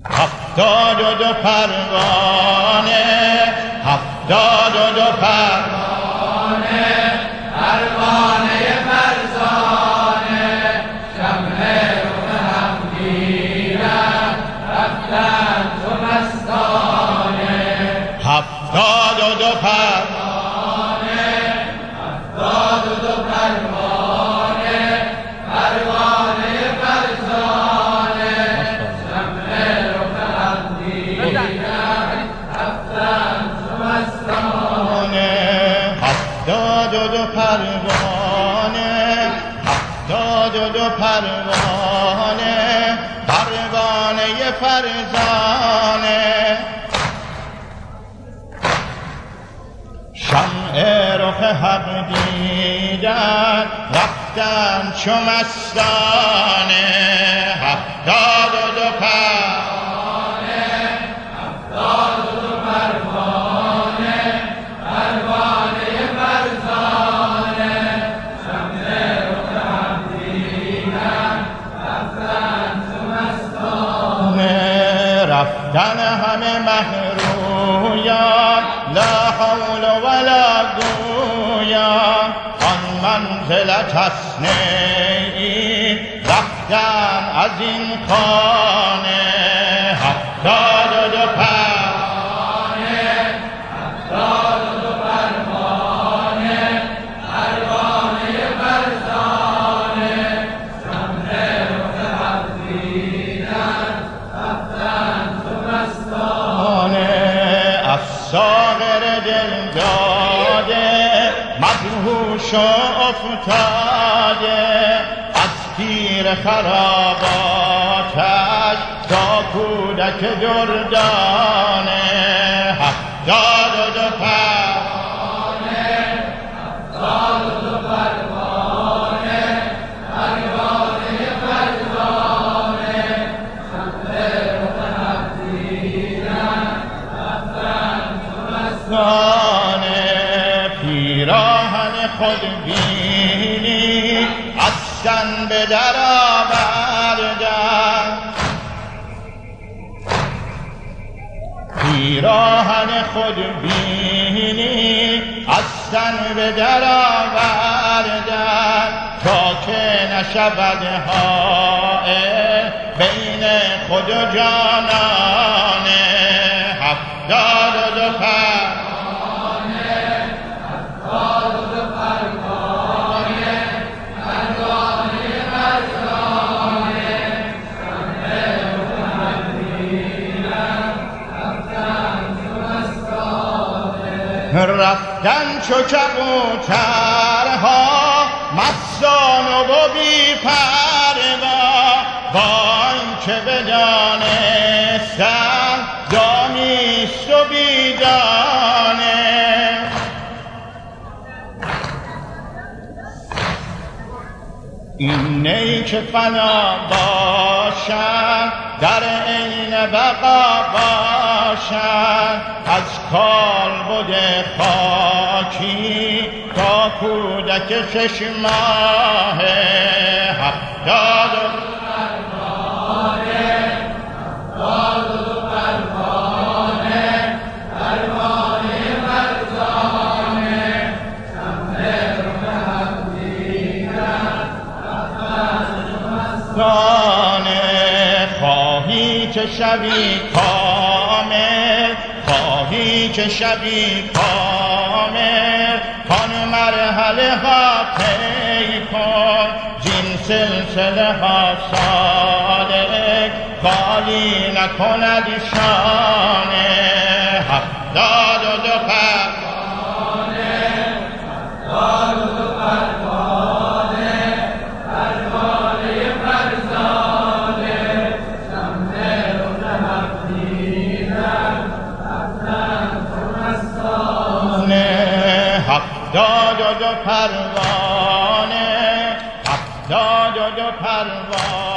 هفتاد و دو پروانه، هفتاد و دو پروانه، پروانه فرزانه، شمع رخ هم گیرد رفتن چو مستانه. هفتاد و دو پروانه، هفتاد و دو پروانه، پروانه فرزانه، شمع رخ هم گیرد رفتن چو مستانه. هفتاد و دو پروانه، هفتاد و دو پروانه، پروانه فرزانه، شمع رخ حق دیدن رفتن چو مستانه. هفتاد و دو پروانه، هفتاد و دو پروانه، پروانه فرزانه، شمع رخ هم دیدن رفتن چو مستانه. رفتن همه مهرویان، لا حول ولا گویان، آن منزلت است نیی رفتن از این خانه. هفتاد و دو پروانه، هفتاد و دو پروانه، پروانه فرزانه، شمع رخ هم دیدن رفتن چو مستانه. از ساغر دل داده مدهوش و افتاده، از پیر خراباتش تا کودک دردانه. هفتاد و دو پروانه، هفتاد و دو پروانه، پروانه فرزانه، شمع رخ هم دیدن رفتن چو مستانه. پیراهن خود بینی از تن به در آوردن، پیراهن خود بینی از تن به در آوردن، تا که نشود حائل بین خود و جانانه. هفتاد و دو پروانه، هفتاد و دو پروانه، پروانه فرزانه، شمع رخ هم دیدن رفتن چو مستانه. رفتن چو کبوترها مستان و بی پروا، با آنکه بدانستند دامیست و بیدانه. این نی که فنا باشد در عین بقا باشد، از کالبد خاکی تا کودک 6 ماهه. هفتاد و پروانه، هفتاد و دو پروانه، پروانه فرزانه، شمع رخ هم دیدن رفتن چو مستانه. خواهی که شوی کامل، خواهی که شوی کامل، کان مرحله ها طی کن، زین سلسله ها سالک خالی نکند شانه. هفتاد و دو پروانه، هفتاد و دو پروانه، پروانه فرزانه، شمع رخ هم دیدن رفتن چو مستانه. هفتاد و دو پروانه، هفتاد و دو پروانه.